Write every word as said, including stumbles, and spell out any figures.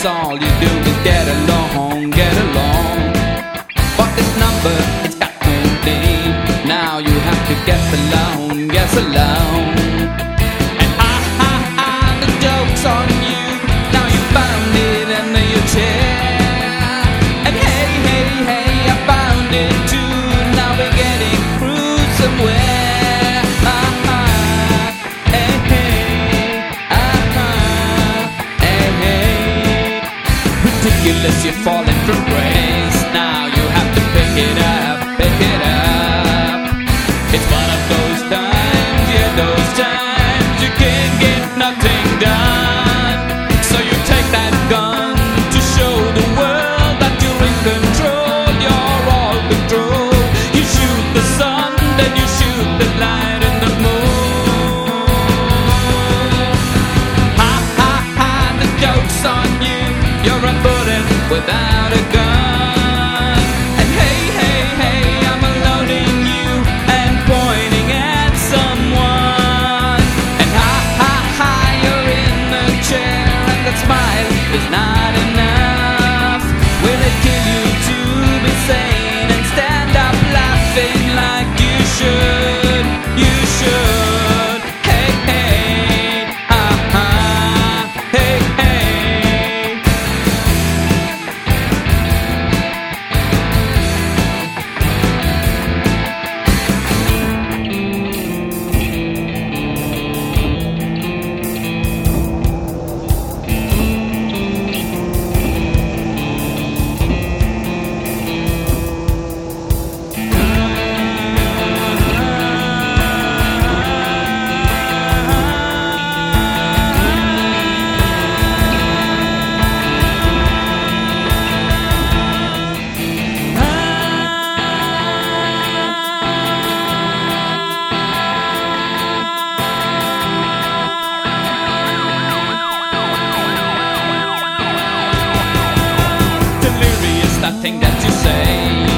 all you do is get along, get along. But this number, it's got no name. Now you have to guess alone, guess alone. And ah, ah, ah, the joke's on you. Now you found it under your chair. And hey, hey, hey, I found it too. Now we're getting through somewhere. Ah, ah, hey, hey, ah, ah, hey, hey. Ridiculous, you're falling from grace. Now you have to pick it up, pick it up. It's one of those times, yeah, those times you can't get nothing done. So you take that gun to show the world that you're in control, you're all control. You shoot the sun, then you shoot the light in the moon. Ha ha ha, the joke's on you. You're a bullet without a gun. And hey, hey, hey, I'm unloading you and pointing at someone. And ha ha ha, you're in the chair and that smile is not enough. Will it kill you to be sane and stand up laughing like you should? You should. Hey, hey, ha ha, hey, hey. Delirious, that thing that you say.